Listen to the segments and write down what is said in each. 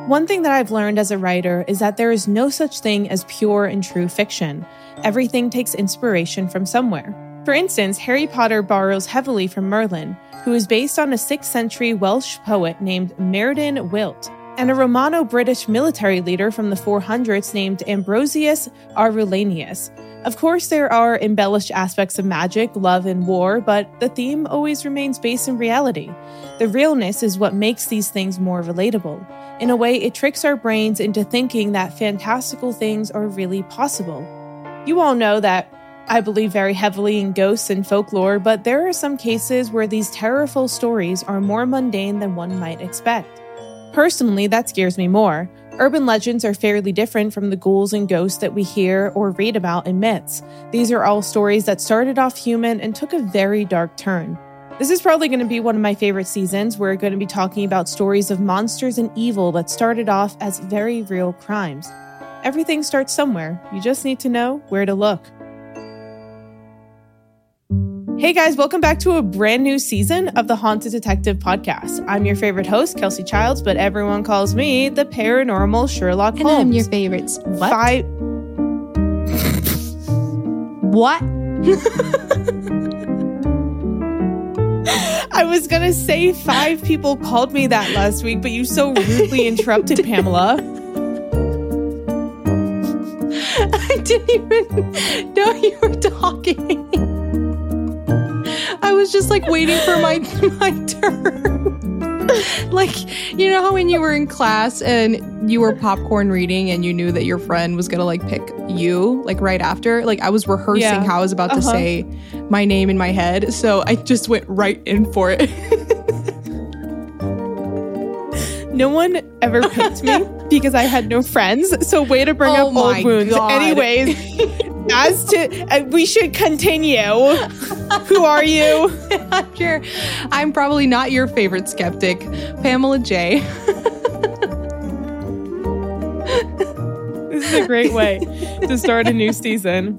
One thing that I've learned as a writer is that there is no such thing as pure and true fiction. Everything takes inspiration from somewhere. For instance, Harry Potter borrows heavily from Merlin, who is based on a 6th century Welsh poet named Myrddin Wyllt, and a Romano-British military leader from the 400s named Ambrosius Aurelianus. Of course, there are embellished aspects of magic, love, and war, but the theme always remains based in reality. The realness is what makes these things more relatable. In a way, it tricks our brains into thinking that fantastical things are really possible. You all know that I believe very heavily in ghosts and folklore, but there are some cases where these terrorful stories are more mundane than one might expect. Personally, that scares me more. Urban legends are fairly different from the ghouls and ghosts that we hear or read about in myths. These are all stories that started off human and took a very dark turn. This is probably going to be one of my favorite seasons. We're going to be talking about stories of monsters and evil that started off as very real crimes. Everything starts somewhere. You just need to know where to look. Hey guys, welcome back to a brand new season of the Haunted Detective Podcast. I'm your favorite host, Kelsey Childs, but everyone calls me the paranormal Sherlock Holmes. And I'm your favorites. What? What? I was going to say 5 people called me that last week, but you so rudely interrupted, Pamela. I didn't even know you were talking. I was just like waiting for my turn. Like, you know how when you were in class and you were popcorn reading and you knew that your friend was going to like pick you like right after? Like I was rehearsing how I was about to say my name in my head. So I just went right in for it. No one ever picked me because I had no friends. So way to bring up old wounds. God. Anyways, as to we should continue. Who are you? I'm probably not your favorite skeptic, Pamela J. This is a great way to start a new season.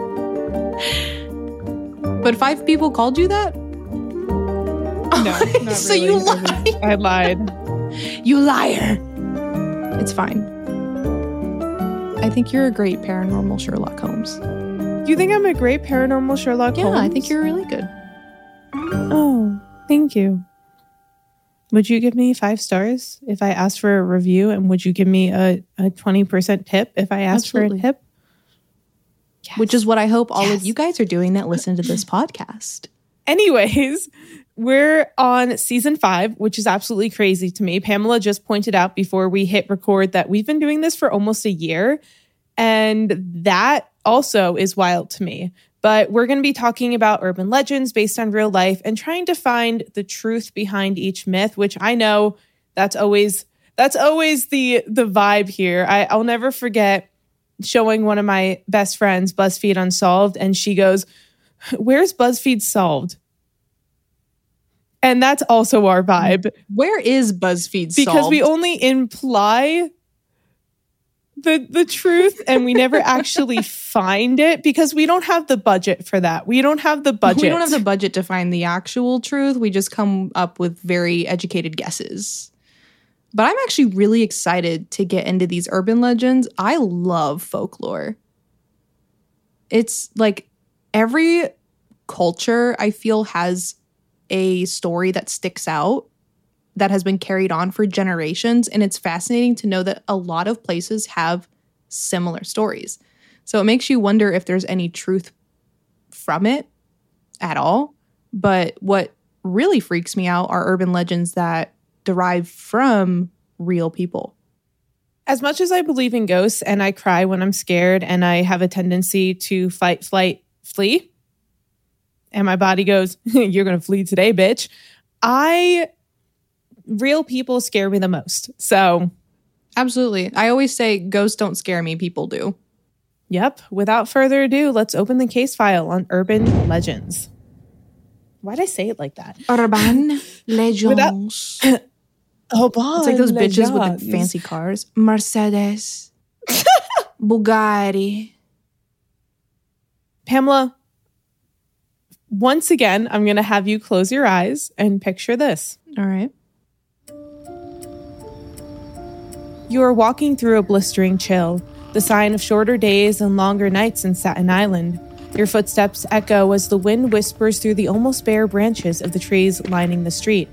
But 5 people called you that? No, not really. So you lied. I lied. You liar. It's fine. I think you're a great paranormal Sherlock Holmes. You think I'm a great paranormal Sherlock Holmes? Yeah, I think you're really good. Oh, thank you. Would you give me 5 stars if I asked for a review? And would you give me a 20% tip if I asked for a tip? Yes. Which is what I hope all of you guys are doing that listen to this podcast. Anyways, we're on season 5, which is absolutely crazy to me. Pamela just pointed out before we hit record that we've been doing this for almost a year. And that also is wild to me. But we're going to be talking about urban legends based on real life and trying to find the truth behind each myth, which I know that's always the vibe here. I'll never forget showing one of my best friends BuzzFeed Unsolved, and she goes, "Where's BuzzFeed Solved?" And that's also our vibe. Where is BuzzFeed Solved? Because we only imply the truth and we never actually find it because we don't have the budget for that. We don't have the budget. We don't have the budget to find the actual truth. We just come up with very educated guesses. But I'm actually really excited to get into these urban legends. I love folklore. It's like every culture I feel has a story that sticks out that has been carried on for generations. And it's fascinating to know that a lot of places have similar stories. So it makes you wonder if there's any truth from it at all. But what really freaks me out are urban legends that derive from real people. As much as I believe in ghosts and I cry when I'm scared and I have a tendency to fight, flight, flee, and my body goes, "You're going to flee today, bitch." Real people scare me the most. So, absolutely. I always say ghosts don't scare me, people do. Yep. Without further ado, let's open the case file on urban legends. Why'd I say it like that? Urban legends. It's like those bitches with the fancy cars. Mercedes. Bugatti. Pamela, once again, I'm going to have you close your eyes and picture this. All right. You are walking through a blistering chill, the sign of shorter days and longer nights in Staten Island. Your footsteps echo as the wind whispers through the almost bare branches of the trees lining the street.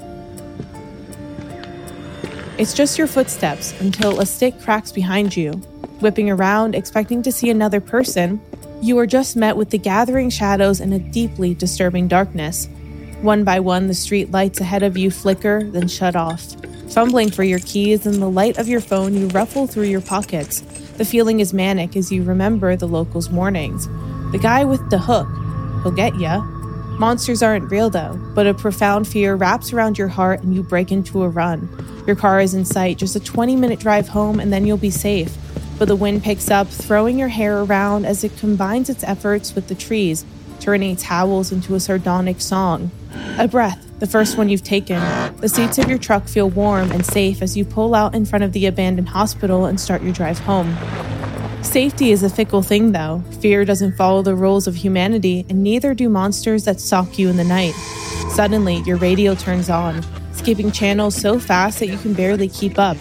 It's just your footsteps until a stick cracks behind you. Whipping around, expecting to see another person, you are just met with the gathering shadows and a deeply disturbing darkness. One by one, the street lights ahead of you flicker, then shut off. Fumbling for your keys in the light of your phone, you ruffle through your pockets. The feeling is manic as you remember the locals' warnings. The guy with the hook, he'll get ya. Monsters aren't real though, but a profound fear wraps around your heart and you break into a run. Your car is in sight, just a 20-minute drive home and then you'll be safe. But the wind picks up, throwing your hair around as it combines its efforts with the trees, turning its howls into a sardonic song. A breath, the first one you've taken. The seats of your truck feel warm and safe as you pull out in front of the abandoned hospital and start your drive home. Safety is a fickle thing, though. Fear doesn't follow the rules of humanity, and neither do monsters that stalk you in the night. Suddenly, your radio turns on, skipping channels so fast that you can barely keep up.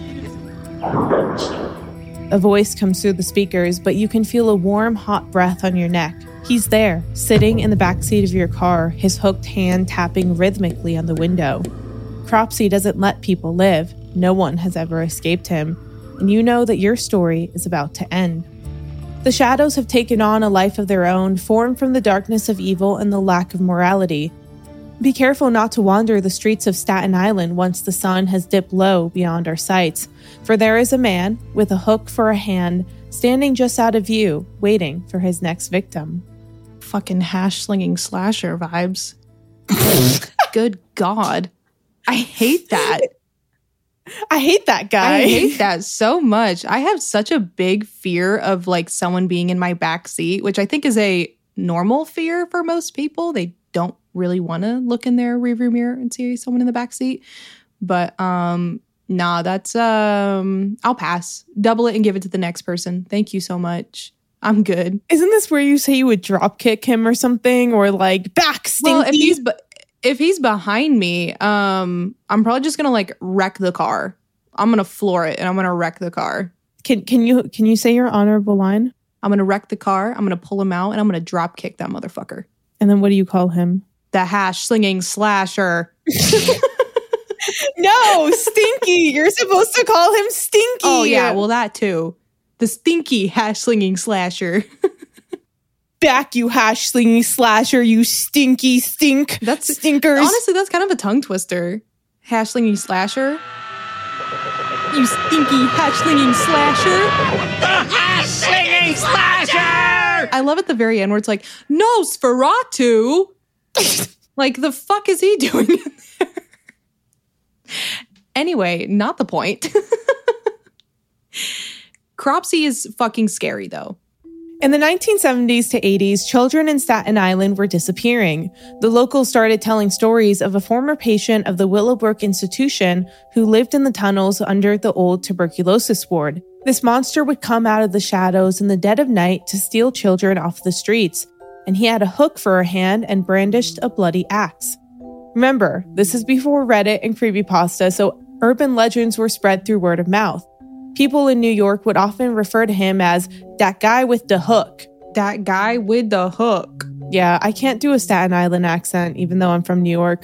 A voice comes through the speakers, but you can feel a warm, hot breath on your neck. He's there, sitting in the backseat of your car, his hooked hand tapping rhythmically on the window. Cropsey doesn't let people live. No one has ever escaped him. And you know that your story is about to end. The shadows have taken on a life of their own, formed from the darkness of evil and the lack of morality. Be careful not to wander the streets of Staten Island once the sun has dipped low beyond our sights, for there is a man with a hook for a hand standing just out of view, waiting for his next victim. Fucking hash-slinging slasher vibes. Good God. I hate that. I hate that guy. I hate that so much. I have such a big fear of like someone being in my back seat, which I think is a normal fear for most people. They don't really want to look in their rearview mirror and see someone in the back seat. But nah, that's I'll pass. Double it and give it to the next person. Thank you so much. I'm good. Isn't this where you say you would drop kick him or something, or like back stinky? Well, if he's behind me, I'm probably just gonna like wreck the car. I'm gonna floor it and I'm gonna wreck the car. Can you say your honorable line? I'm gonna wreck the car. I'm gonna pull him out and I'm gonna drop kick that motherfucker. And then what do you call him? The hash-slinging slasher. No, Stinky. You're supposed to call him Stinky. Oh yeah, well that too. The stinky hash-slinging slasher. Back, you hash-slinging slasher, you stinky stink. That's stinkers. Honestly, that's kind of a tongue twister. Hash-slinging slasher. You stinky hash-slinging slasher. The hash-slinging slasher! I love at the very end where it's like, Nosferatu. Like, the fuck is he doing in there? Anyway, not the point. Cropsey is fucking scary, though. In the 1970s to 80s, children in Staten Island were disappearing. The locals started telling stories of a former patient of the Willowbrook Institution who lived in the tunnels under the old tuberculosis ward. This monster would come out of the shadows in the dead of night to steal children off the streets, and he had a hook for a hand and brandished a bloody axe. Remember, this is before Reddit and creepypasta, so urban legends were spread through word of mouth. People in New York would often refer to him as that guy with the hook. That guy with the hook. Yeah, I can't do a Staten Island accent, even though I'm from New York.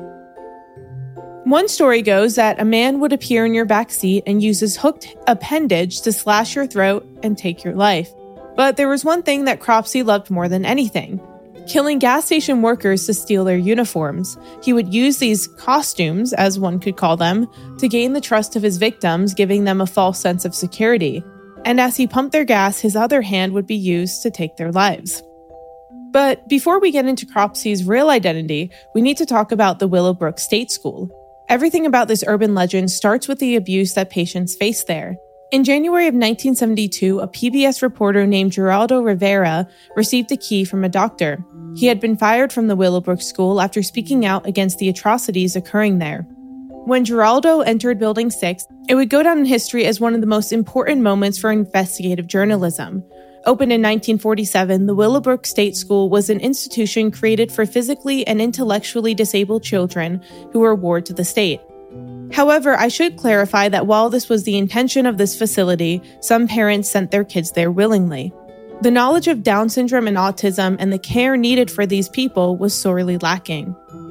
One story goes that a man would appear in your backseat and use his hooked appendage to slash your throat and take your life. But there was one thing that Cropsey loved more than anything: killing gas station workers to steal their uniforms. He would use these costumes, as one could call them, to gain the trust of his victims, giving them a false sense of security. And as he pumped their gas, his other hand would be used to take their lives. But before we get into Cropsey's real identity, we need to talk about the Willowbrook State School. Everything about this urban legend starts with the abuse that patients face there. In January of 1972, a PBS reporter named Geraldo Rivera received a key from a doctor. He had been fired from the Willowbrook School after speaking out against the atrocities occurring there. When Geraldo entered Building 6, it would go down in history as one of the most important moments for investigative journalism. Opened in 1947, the Willowbrook State School was an institution created for physically and intellectually disabled children who were ward to the state. However, I should clarify that while this was the intention of this facility, some parents sent their kids there willingly. The knowledge of Down syndrome and autism and the care needed for these people was sorely lacking.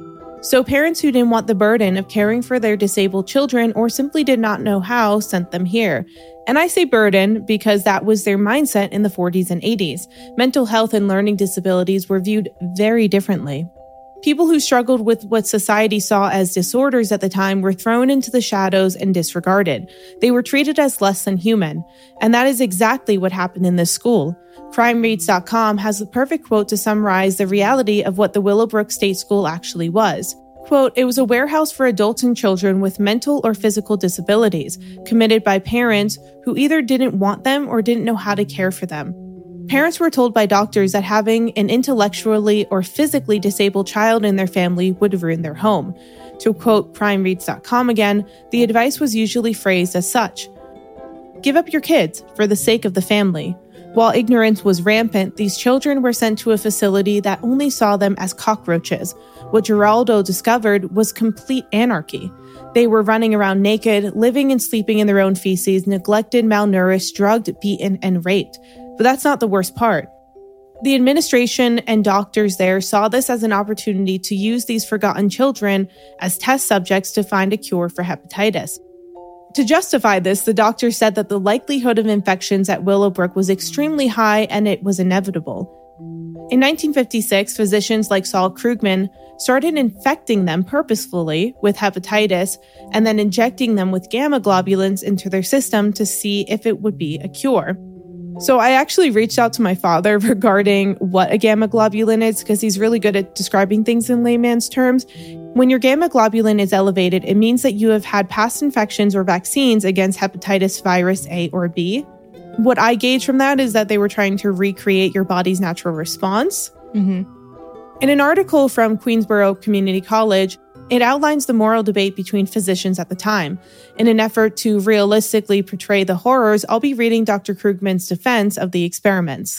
So parents who didn't want the burden of caring for their disabled children or simply did not know how sent them here. And I say burden because that was their mindset in the 40s and 80s. Mental health and learning disabilities were viewed very differently. People who struggled with what society saw as disorders at the time were thrown into the shadows and disregarded. They were treated as less than human. And that is exactly what happened in this school. CrimeReads.com has the perfect quote to summarize the reality of what the Willowbrook State School actually was. Quote, "It was a warehouse for adults and children with mental or physical disabilities, committed by parents who either didn't want them or didn't know how to care for them. Parents were told by doctors that having an intellectually or physically disabled child in their family would ruin their home. To quote CrimeReads.com again, the advice was usually phrased as such. Give up your kids for the sake of the family. While ignorance was rampant, these children were sent to a facility that only saw them as cockroaches. What Geraldo discovered was complete anarchy. They were running around naked, living and sleeping in their own feces, neglected, malnourished, drugged, beaten, and raped. But that's not the worst part. The administration and doctors there saw this as an opportunity to use these forgotten children as test subjects to find a cure for hepatitis. To justify this, the doctor said that the likelihood of infections at Willowbrook was extremely high and it was inevitable. In 1956, physicians like Saul Krugman started infecting them purposefully with hepatitis and then injecting them with gamma globulins into their system to see if it would be a cure. So I actually reached out to my father regarding what a gamma globulin is because he's really good at describing things in layman's terms. When your gamma globulin is elevated, it means that you have had past infections or vaccines against hepatitis virus A or B. What I gauge from that is that they were trying to recreate your body's natural response. In an article from Queensborough Community College, it outlines the moral debate between physicians at the time. In an effort to realistically portray the horrors, I'll be reading Dr. Krugman's defense of the experiments.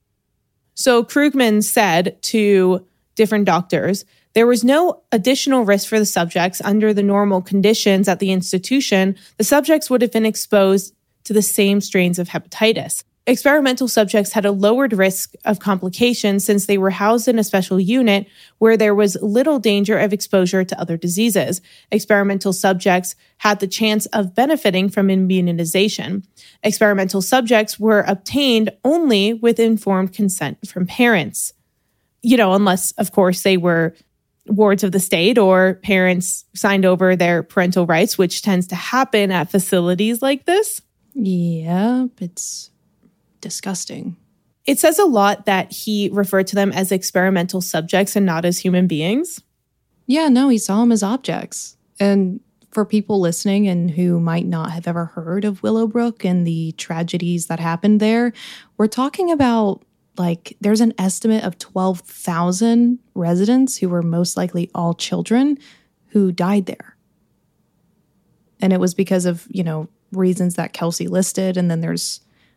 So Krugman said to different doctors, there was no additional risk for the subjects under the normal conditions at the institution. The subjects would have been exposed to the same strains of hepatitis. Experimental subjects had a lowered risk of complications since they were housed in a special unit where there was little danger of exposure to other diseases. Experimental subjects had the chance of benefiting from immunization. Experimental subjects were obtained only with informed consent from parents. Unless, of course, they were wards of the state or parents signed over their parental rights, which tends to happen at facilities like this. Yeah, it's disgusting. It says a lot that he referred to them as experimental subjects and not as human beings. Yeah, no, he saw them as objects. And for people listening and who might not have ever heard of Willowbrook and the tragedies that happened there, we're talking about there's an estimate of 12,000 residents who were most likely all children who died there. And it was because of, reasons that Kelsey listed. And then there's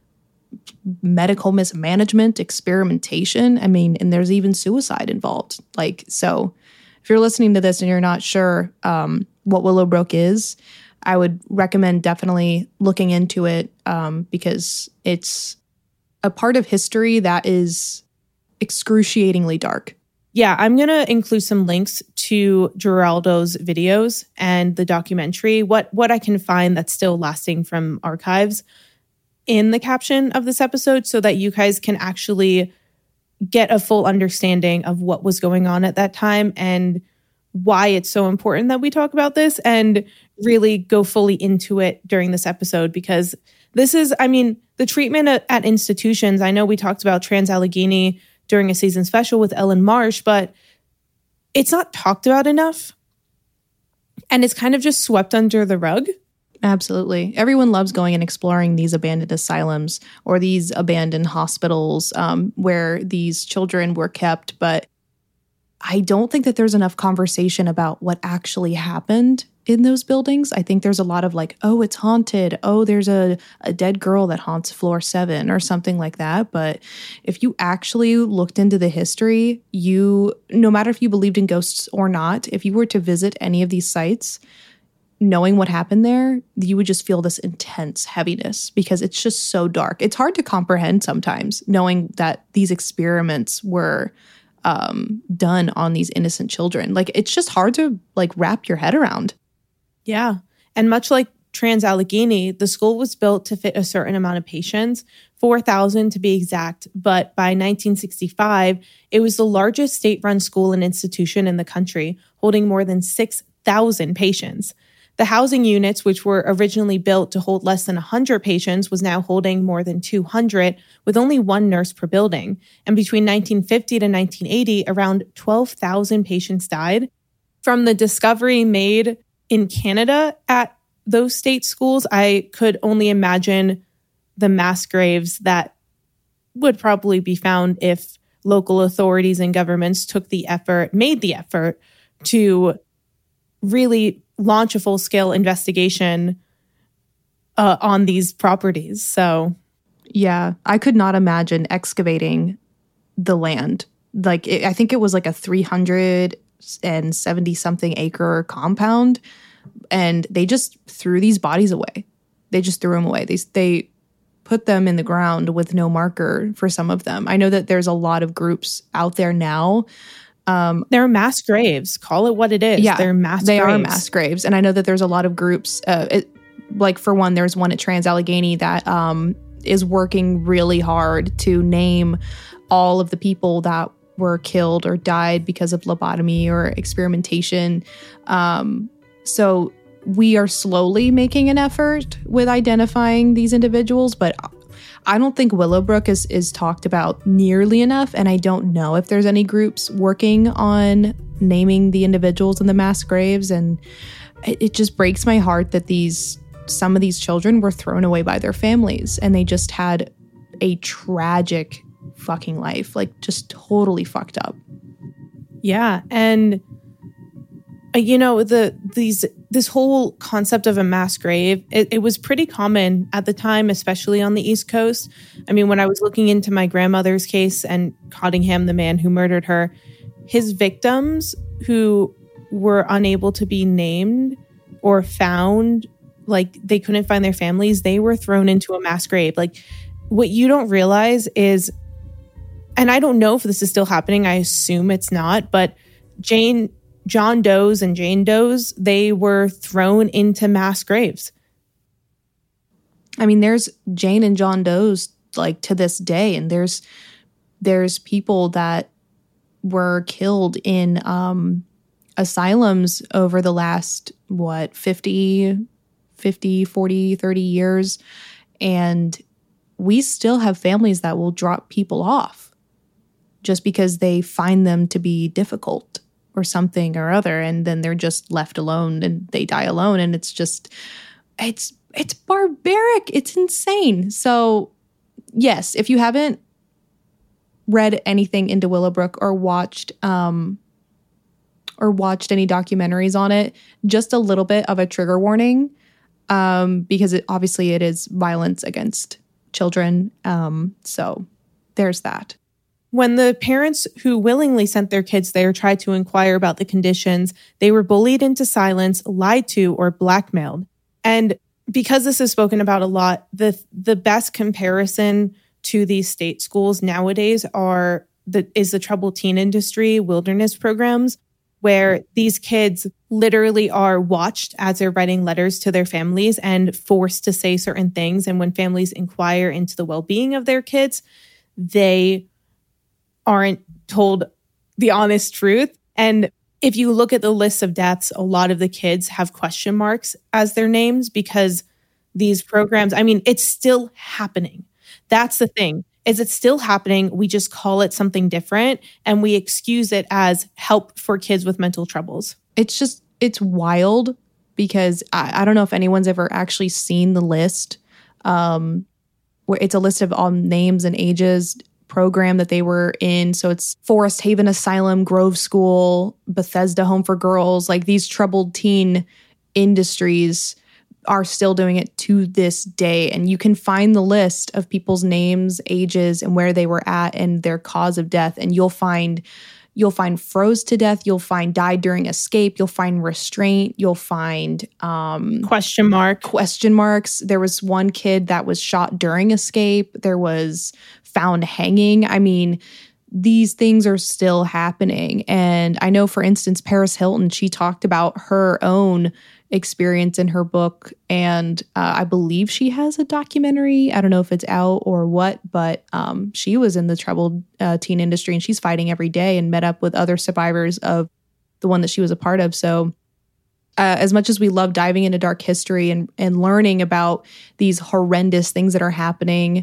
medical mismanagement, experimentation. And there's even suicide involved. So if you're listening to this and you're not sure what Willowbrook is, I would recommend definitely looking into it because it's a part of history that is excruciatingly dark. Yeah, I'm going to include some links to Geraldo's videos and the documentary, what I can find that's still lasting from archives in the caption of this episode so that you guys can actually get a full understanding of what was going on at that time and why it's so important that we talk about this and really go fully into it during this episode because this is, the treatment at institutions. I know we talked about Trans-Allegheny during a season special with Ellen Marsh, but it's not talked about enough. And it's kind of just swept under the rug. Absolutely. Everyone loves going and exploring these abandoned asylums or these abandoned hospitals where these children were kept. But I don't think that there's enough conversation about what actually happened in those buildings. I think there's a lot of oh, it's haunted. Oh, there's a dead girl that haunts floor 7 or something like that. But if you actually looked into the history, no matter if you believed in ghosts or not, if you were to visit any of these sites, knowing what happened there, you would just feel this intense heaviness because it's just so dark. It's hard to comprehend sometimes, knowing that these experiments were done on these innocent children. Like, it's just hard to like wrap your head around. Yeah. And much like Trans-Allegheny, the school was built to fit a certain amount of patients, 4,000 to be exact. But by 1965, it was the largest state-run school and institution in the country, holding more than 6,000 patients. The housing units, which were originally built to hold less than 100 patients, was now holding more than 200, with only one nurse per building. And between 1950 to 1980, around 12,000 patients died. From the discovery made in Canada at those state schools, I could only imagine the mass graves that would probably be found if local authorities and governments made the effort to really launch a full-scale investigation on these properties. So, yeah, I could not imagine excavating the land. Like, I think it was like a 370-something acre compound, and they just threw these bodies away. They just threw them away. They put them in the ground with no marker for some of them. I know that there's a lot of groups out there now. They're mass graves. Call it what it is. Yeah, they're mass they graves. are mass graves. And I know that there's a lot of groups, like for one, there's one at Trans-Allegheny that is working really hard to name all of the people that were killed or died because of lobotomy or experimentation. So we are slowly making an effort with identifying these individuals, but I don't think Willowbrook is talked about nearly enough, and I don't know if there's any groups working on naming the individuals in the mass graves, and it just breaks my heart that some of these children were thrown away by their families, and they just had a tragic fucking life, like just totally fucked up. Yeah, and you know, this whole concept of a mass grave, it was pretty common at the time, especially on the East Coast. I mean, when I was looking into my grandmother's case and Cottingham, the man who murdered her, his victims who were unable to be named or found, like they couldn't find their families, they were thrown into a mass grave. Like, what you don't realize is, and I don't know if this is still happening, I assume it's not, but John Does and Jane Does, they were thrown into mass graves. I mean, there's Jane and John Does like to this day, and there's people that were killed in asylums over the last 50, 40, 30 years, and we still have families that will drop people off just because they find them to be difficult or something or other, and then they're just left alone and they die alone. And it's just, it's barbaric. It's insane. So yes, if you haven't read anything into Willowbrook or watched any documentaries on it, just a little bit of a trigger warning, because obviously it is violence against children. So there's that. When the parents who willingly sent their kids there tried to inquire about the conditions, they were bullied into silence, lied to, or blackmailed. And because this is spoken about a lot, the best comparison to these state schools nowadays is the troubled teen industry wilderness programs, where these kids literally are watched as they're writing letters to their families and forced to say certain things. And when families inquire into the well-being of their kids, they aren't told the honest truth. And if you look at the list of deaths, a lot of the kids have question marks as their names because these programs, I mean, it's still happening. That's the thing, is it's still happening. We just call it something different and we excuse it as help for kids with mental troubles. It's wild because I don't know if anyone's ever actually seen the list, where it's a list of all names and ages, program that they were in. So it's Forest Haven Asylum, Grove School, Bethesda Home for Girls. Like, these troubled teen industries are still doing it to this day. And you can find the list of people's names, ages, and where they were at and their cause of death. And you'll find You'll find froze to death. You'll find died during escape. You'll find restraint. You'll find question marks. There was one kid that was shot during escape. There was found hanging. I mean, these things are still happening. And I know, for instance, Paris Hilton, she talked about her own experience in her book. And I believe she has a documentary. I don't know if it's out or what, but she was in the troubled teen industry, and she's fighting every day and met up with other survivors of the one that she was a part of. So as much as we love diving into dark history and learning about these horrendous things that are happening,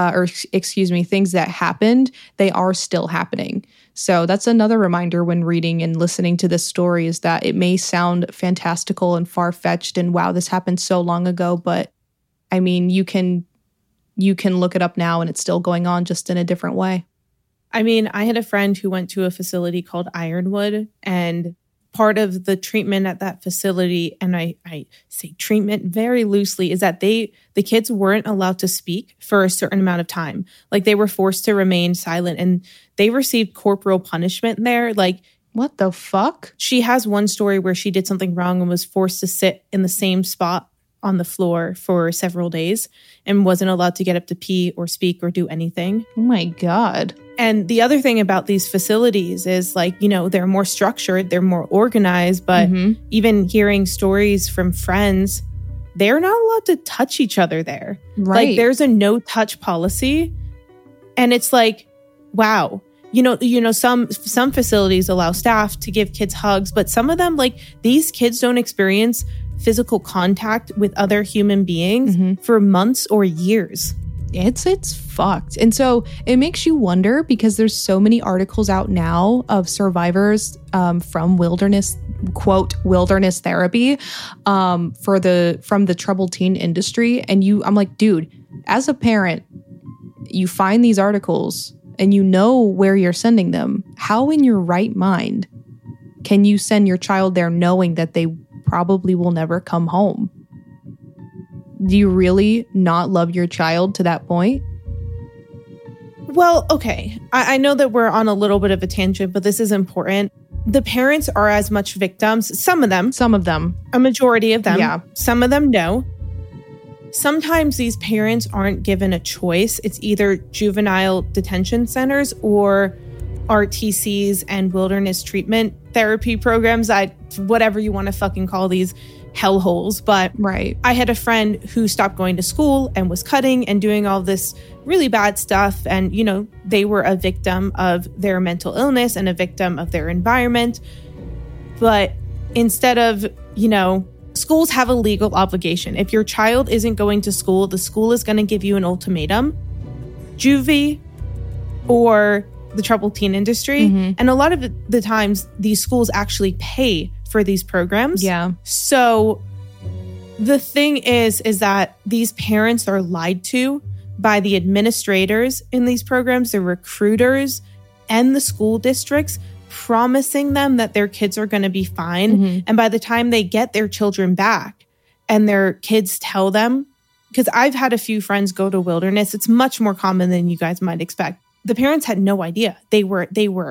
things that happened, they are still happening. So that's another reminder when reading and listening to this story, is that it may sound fantastical and far-fetched and wow, this happened so long ago, but I mean, you can look it up now and it's still going on, just in a different way. I mean, I had a friend who went to a facility called Ironwood, and part of the treatment at that facility, and I say treatment very loosely, is that the kids weren't allowed to speak for a certain amount of time. Like, they were forced to remain silent, and they received corporal punishment there. Like, what the fuck? She has one story where she did something wrong and was forced to sit in the same spot on the floor for several days and wasn't allowed to get up to pee or speak or do anything. Oh my God. And the other thing about these facilities is, like, you know, they're more structured, they're more organized, but even hearing stories from friends, they're not allowed to touch each other there. Right. Like, there's a no touch policy. And it's like, wow. You know, some facilities allow staff to give kids hugs, but some of them, like, these kids don't experience physical contact with other human beings for months or years. It's fucked. And so it makes you wonder, because there's so many articles out now of survivors from wilderness, quote, wilderness therapy from the troubled teen industry. And I'm like, dude, as a parent, you find these articles and you know where you're sending them. How in your right mind can you send your child there knowing that they probably will never come home? Do you really not love your child to that point? Well, okay. I know that we're on a little bit of a tangent, but this is important. The parents are as much victims. Some of them. A majority of them. Yeah. Some of them, no. Sometimes these parents aren't given a choice. It's either juvenile detention centers or RTCs and wilderness treatment therapy programs. Whatever you want to fucking call these hellholes. But right. I had a friend who stopped going to school and was cutting and doing all this really bad stuff. And, you know, they were a victim of their mental illness and a victim of their environment. But instead of, you know, schools have a legal obligation. If your child isn't going to school, the school is going to give you an ultimatum. Juvie or the troubled teen industry. And a lot of the times, these schools actually pay for these programs. Yeah. So the thing is that these parents are lied to by the administrators in these programs, the recruiters, and the school districts, promising them that their kids are going to be fine. And by the time they get their children back and their kids tell them, because I've had a few friends go to wilderness, it's much more common than you guys might expect. The parents had no idea. They were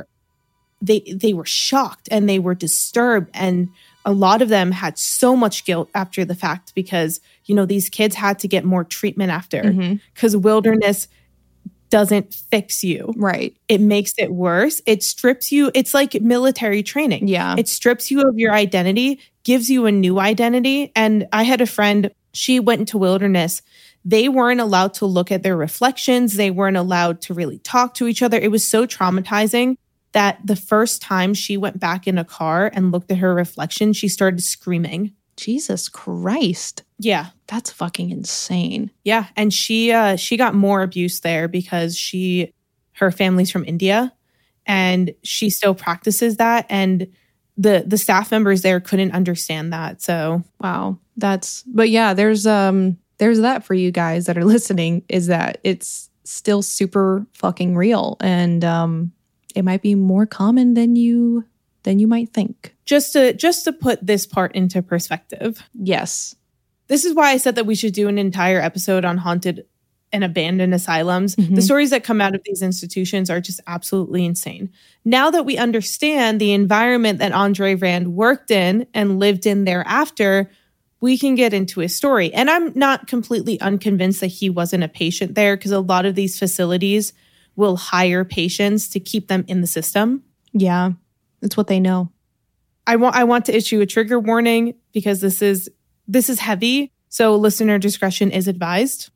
shocked and they were disturbed. And a lot of them had so much guilt after the fact because, you know, these kids had to get more treatment after because wilderness doesn't fix you. Right. It makes it worse. It strips you. It's like military training. Yeah. It strips you of your identity, gives you a new identity. And I had a friend, she went into wilderness. They weren't allowed to look at their reflections. They weren't allowed to really talk to each other. It was so traumatizing that the first time she went back in a car and looked at her reflection, she started screaming. Jesus Christ. Yeah. That's fucking insane. Yeah. And she got more abuse there because her family's from India and she still practices that. And the staff members there couldn't understand that. So wow. But yeah, there's that for you guys that are listening, is that it's still super fucking real. And it might be more common than you might think. Just to put this part into perspective. Yes. This is why I said that we should do an entire episode on haunted and abandoned asylums. The stories that come out of these institutions are just absolutely insane. Now that we understand the environment that Andre Rand worked in and lived in thereafter, we can get into his story. And I'm not completely unconvinced that he wasn't a patient there, because a lot of these facilities will hire patients to keep them in the system. Yeah, it's what they know. I want to issue a trigger warning because this is heavy, so listener discretion is advised.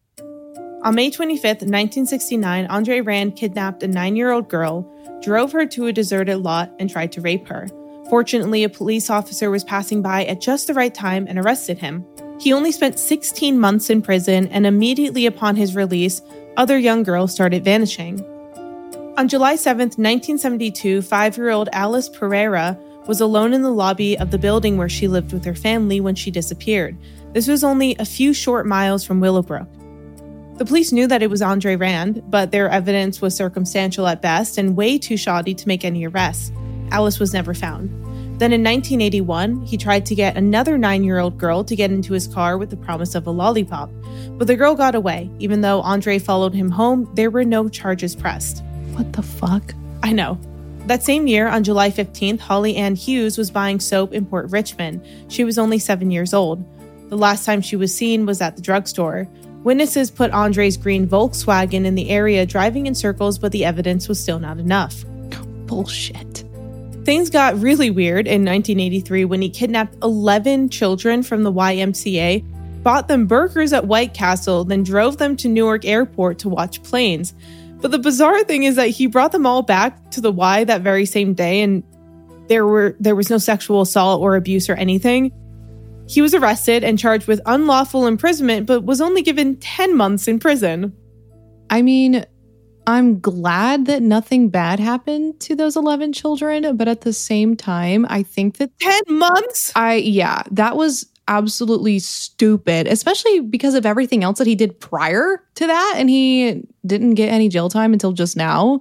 On May 25th, 1969, Andre Rand kidnapped a 9-year-old girl, drove her to a deserted lot, and tried to rape her. Fortunately, a police officer was passing by at just the right time and arrested him. He only spent 16 months in prison, and immediately upon his release, other young girls started vanishing. On July 7th, 1972, 5-year-old Alice Pereira was alone in the lobby of the building where she lived with her family when she disappeared. This was only a few short miles from Willowbrook. The police knew that it was Andre Rand, but their evidence was circumstantial at best and way too shoddy to make any arrests. Alice was never found. Then in 1981, he tried to get another 9-year-old girl to get into his car with the promise of a lollipop. But the girl got away. Even though Andre followed him home, there were no charges pressed. What the fuck? I know. That same year, on July 15th, Holly Ann Hughes was buying soap in Port Richmond. She was only 7 years old. The last time she was seen was at the drugstore. Witnesses put Andre's green Volkswagen in the area, driving in circles, but the evidence was still not enough. Bullshit. Things got really weird in 1983 when he kidnapped 11 children from the YMCA, bought them burgers at White Castle, then drove them to Newark Airport to watch planes. But the bizarre thing is that he brought them all back to the Y that very same day, and there was no sexual assault or abuse or anything. He was arrested and charged with unlawful imprisonment, but was only given 10 months in prison. I mean, I'm glad that nothing bad happened to those 11 children, but at the same time, I think that 10 months? That was absolutely stupid, especially because of everything else that he did prior to that, and he didn't get any jail time until just now.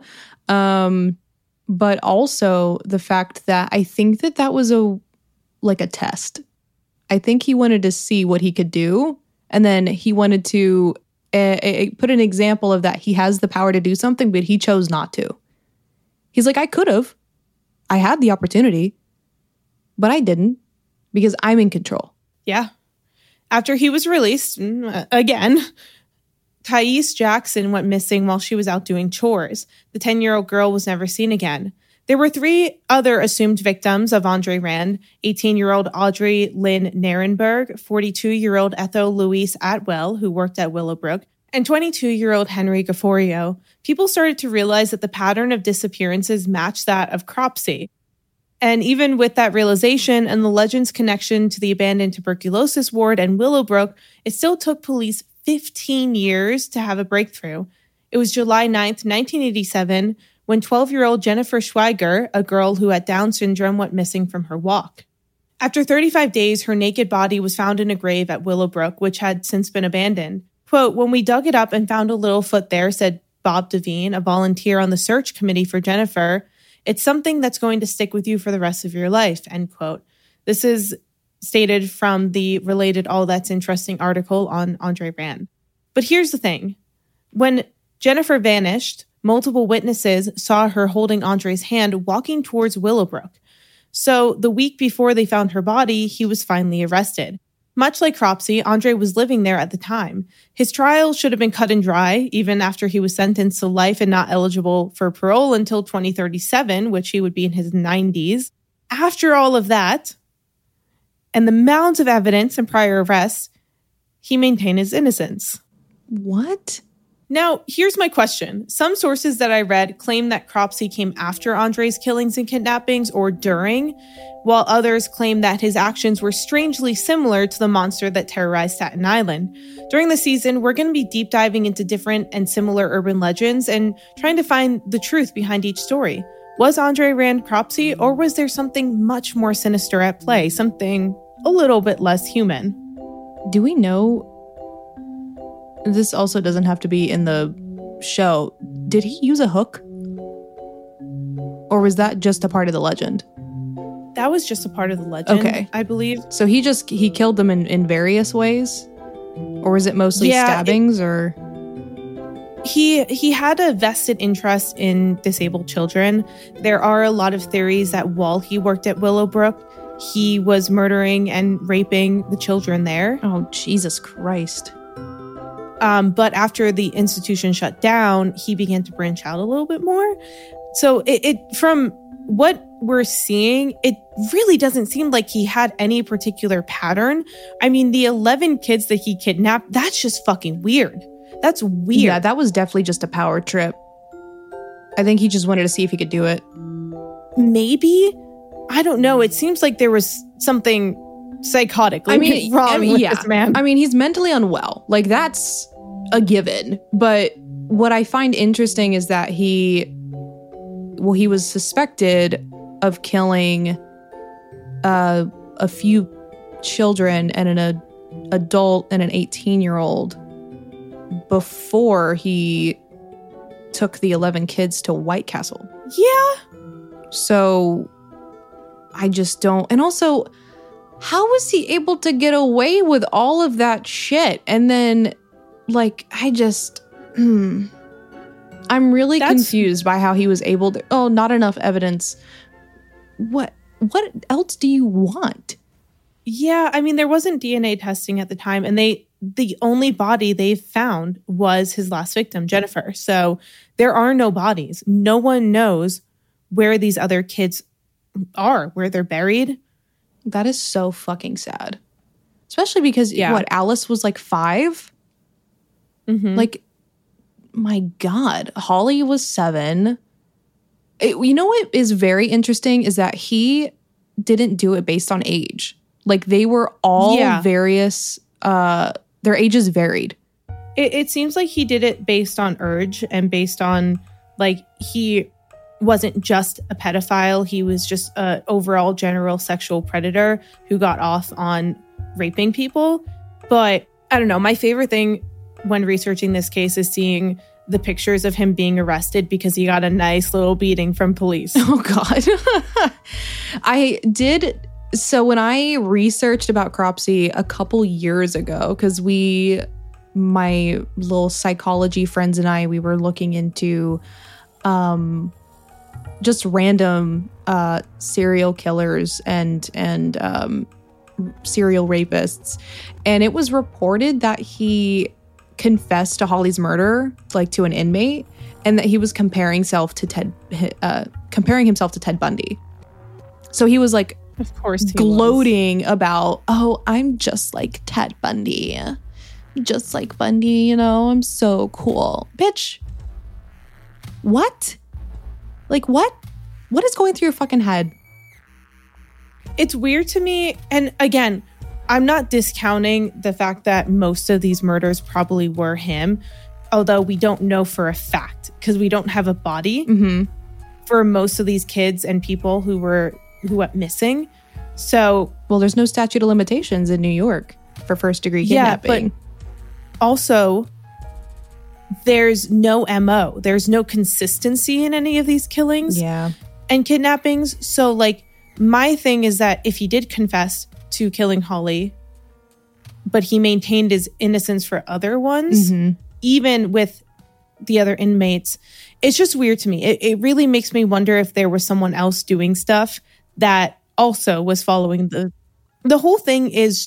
But also the fact that I think that was a test. I think he wanted to see what he could do, and then he wanted to put an example of that he has the power to do something, but he chose not to. He's like, I could have. I had the opportunity, but I didn't because I'm in control. Yeah. After he was released, again, Thais Jackson went missing while she was out doing chores. The 10-year-old girl was never seen again. There were 3 other assumed victims of Andre Rand: 18-year-old Audrey Lynn Narenberg, 42-year-old Ethel Louise Atwell, who worked at Willowbrook, and 22-year-old Henry Gafforio. People started to realize that the pattern of disappearances matched that of Cropsey. And even with that realization and the legend's connection to the abandoned tuberculosis ward and Willowbrook, it still took police 15 years to have a breakthrough. It was July 9th, 1987, when 12-year-old Jennifer Schweiger, a girl who had Down syndrome, went missing from her walk. After 35 days, her naked body was found in a grave at Willowbrook, which had since been abandoned. Quote, "When we dug it up and found a little foot there," said Bob Devine, a volunteer on the search committee for Jennifer, "it's something that's going to stick with you for the rest of your life," end quote. This is stated from the related All That's Interesting article on Andre Rand. But here's the thing. When Jennifer vanished, multiple witnesses saw her holding Andre's hand walking towards Willowbrook. So the week before they found her body, he was finally arrested. Much like Cropsey, Andre was living there at the time. His trial should have been cut and dry, even after he was sentenced to life and not eligible for parole until 2037, which he would be in his 90s. After all of that, and the mounds of evidence and prior arrests, he maintained his innocence. What? Now, here's my question. Some sources that I read claim that Cropsey came after Andre's killings and kidnappings or during, while others claim that his actions were strangely similar to the monster that terrorized Staten Island. During the season, we're going to be deep diving into different and similar urban legends and trying to find the truth behind each story. Was Andre Rand Cropsey, or was there something much more sinister at play, something a little bit less human? Do we know? This also doesn't have to be in the show. Did he use a hook? Or was that just a part of the legend? That was just a part of the legend, okay. I believe. So he killed them in various ways? Or was it mostly stabbings? He had a vested interest in disabled children. There are a lot of theories that while he worked at Willowbrook, he was murdering and raping the children there. Oh, Jesus Christ. But after the institution shut down, he began to branch out a little bit more. So it from what we're seeing, it really doesn't seem like he had any particular pattern. I mean, the 11 kids that he kidnapped, that's just fucking weird. That's weird. Yeah, that was definitely just a power trip. I think he just wanted to see if he could do it. Maybe. I don't know. It seems like there was something psychotically wrong with this man. I mean, he's mentally unwell. Like, that's a given. But what I find interesting is that he was suspected of killing a few children and an adult and an 18-year-old before he took the 11 kids to White Castle. Yeah. So I just don't. And also, how was he able to get away with all of that shit? And then, like, I'm really confused by how he was able to. Oh, not enough evidence. What else do you want? Yeah, I mean, there wasn't DNA testing at the time, and the only body they found was his last victim, Jennifer. So there are no bodies. No one knows where these other kids are, where they're buried. That is so fucking sad. Especially because, Alice was like 5? Mm-hmm. Like, my God, Holly was 7. You know what is very interesting is that he didn't do it based on age. Like, they were all various, their ages varied. It seems like he did it based on urge and based on, like, he wasn't just a pedophile. He was just an overall general sexual predator who got off on raping people. But I don't know. My favorite thing when researching this case is seeing the pictures of him being arrested because he got a nice little beating from police. Oh, God. I did. So when I researched about Cropsey a couple years ago, because my little psychology friends and I, we were looking into just random serial killers and serial rapists. And it was reported that he confessed to Holly's murder, like to an inmate, and that he was comparing himself to Ted Bundy. So he was like, of course, gloating about, oh, I'm just like Ted Bundy, just like Bundy, you know, I'm so cool, bitch. What? Like, what is going through your fucking head? It's weird to me. And again, I'm not discounting the fact that most of these murders probably were him, although we don't know for a fact because we don't have a body for most of these kids and people who went missing. So, well, there's no statute of limitations in New York for first-degree kidnapping. But also, there's no MO. There's no consistency in any of these killings and kidnappings. So, like, my thing is that if he did confess to killing Holly, but he maintained his innocence for other ones, even with the other inmates, it's just weird to me. It really makes me wonder if there was someone else doing stuff that also was following the whole thing is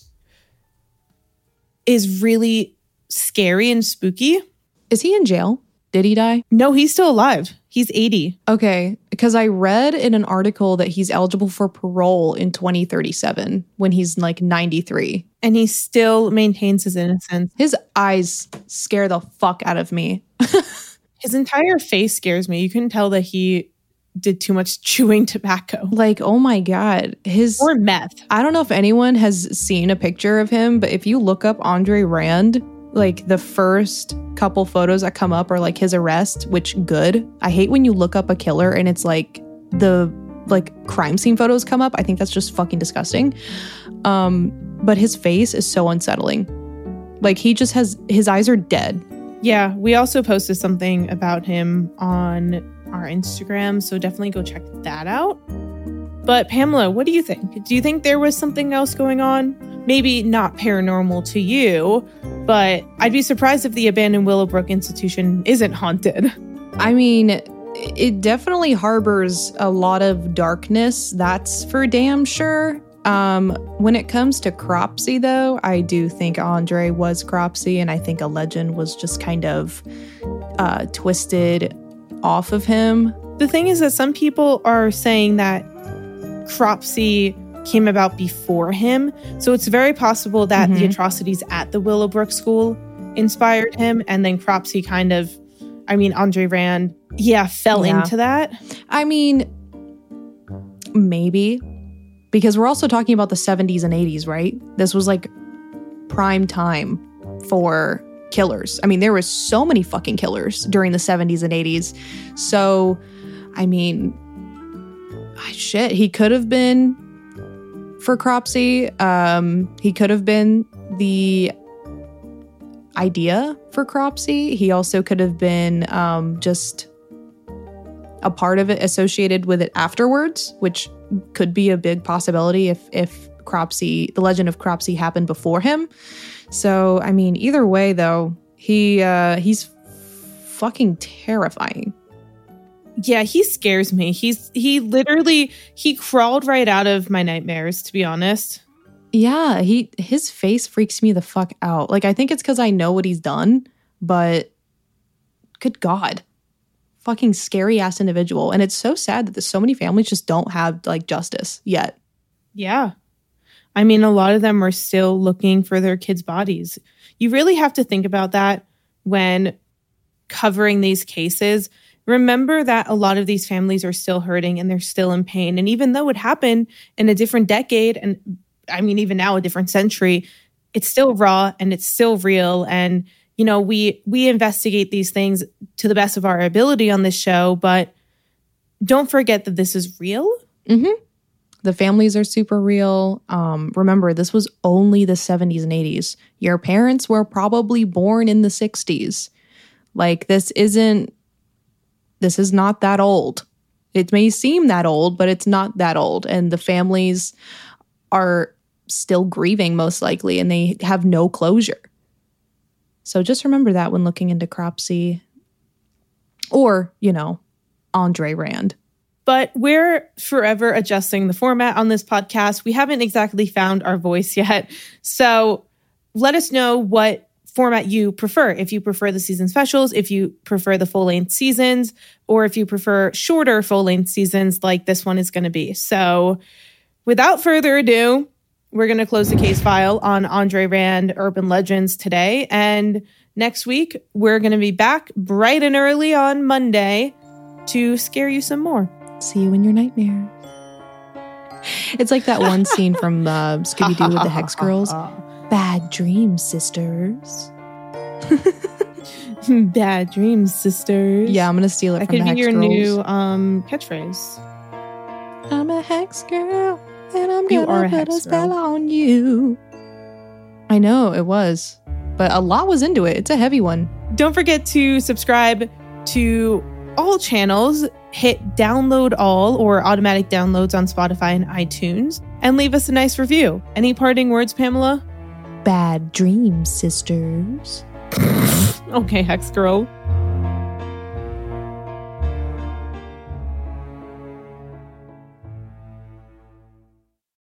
really scary and spooky. Is he in jail? Did he die? No, he's still alive. He's 80. Okay, because I read in an article that he's eligible for parole in 2037 when he's like 93. And he still maintains his innocence. His eyes scare the fuck out of me. His entire face scares me. You can tell that he did too much chewing tobacco. Like, oh my God. Or meth. I don't know if anyone has seen a picture of him, but if you look up Andre Rand, like the first couple photos that come up are like his arrest, which good. I hate when you look up a killer and it's like the crime scene photos come up. I think that's just fucking disgusting. But his face is so unsettling. Like his eyes are dead. Yeah, we also posted something about him on our Instagram, so definitely go check that out. But Pamela, what do you think? Do you think there was something else going on? Maybe not paranormal to you, but I'd be surprised if the abandoned Willowbrook institution isn't haunted. I mean, it definitely harbors a lot of darkness, that's for damn sure. When it comes to Cropsey, though, I do think Andre was Cropsey, and I think a legend was just kind of twisted off of him. The thing is that some people are saying that Cropsey came about before him, so it's very possible that the atrocities at the Willowbrook school inspired him, and then Cropsey kind of, Andre Rand, fell into that. I mean, maybe. Because we're also talking about the 70s and 80s, right? This was like prime time for killers. I mean, there were so many fucking killers during the 70s and 80s. So, shit, he could have been for Cropsey. He could have been the idea for Cropsey. He also could have been just a part of it, associated with it afterwards, which could be a big possibility if Cropsey, the legend of Cropsey, happened before him. So, either way, though, he's fucking terrifying. Yeah, he scares me. He crawled right out of my nightmares, to be honest. Yeah, his face freaks me the fuck out. Like, I think it's because I know what he's done, but good God. Fucking scary ass individual. And it's so sad that so many families just don't have justice yet. Yeah. A lot of them are still looking for their kids' bodies. You really have to think about that when covering these cases. Remember that a lot of these families are still hurting and they're still in pain. And even though it happened in a different decade, and even now a different century, it's still raw and it's still real. And we investigate these things to the best of our ability on this show, but don't forget that this is real. Mm-hmm. The families are super real. Remember, this was only the 70s and 80s. Your parents were probably born in the 60s. This is not that old. It may seem that old, but it's not that old. And the families are still grieving, most likely, and they have no closure. So just remember that when looking into Cropsey or, Andre Rand. But we're forever adjusting the format on this podcast. We haven't exactly found our voice yet. So let us know what format you prefer. If you prefer the season specials, if you prefer the full-length seasons, or if you prefer shorter full-length seasons like this one is going to be. So without further ado, we're going to close the case file on Andre Rand Urban Legends today. And next week, we're going to be back bright and early on Monday to scare you some more. See you in your nightmares. It's like that one scene from Scooby-Doo with the Hex Girls. Bad dreams, sisters. Bad dreams, sisters. Yeah, I'm going to steal it from the Hex Girls. That could be your new catchphrase. I'm a Hex Girl. And I'm gonna put a spell on you. I know, it was. But a lot was into it. It's a heavy one. Don't forget to subscribe to all channels. Hit download all or automatic downloads on Spotify and iTunes. And leave us a nice review. Any parting words, Pamela? Bad dreams, sisters. Okay, Hex Girl.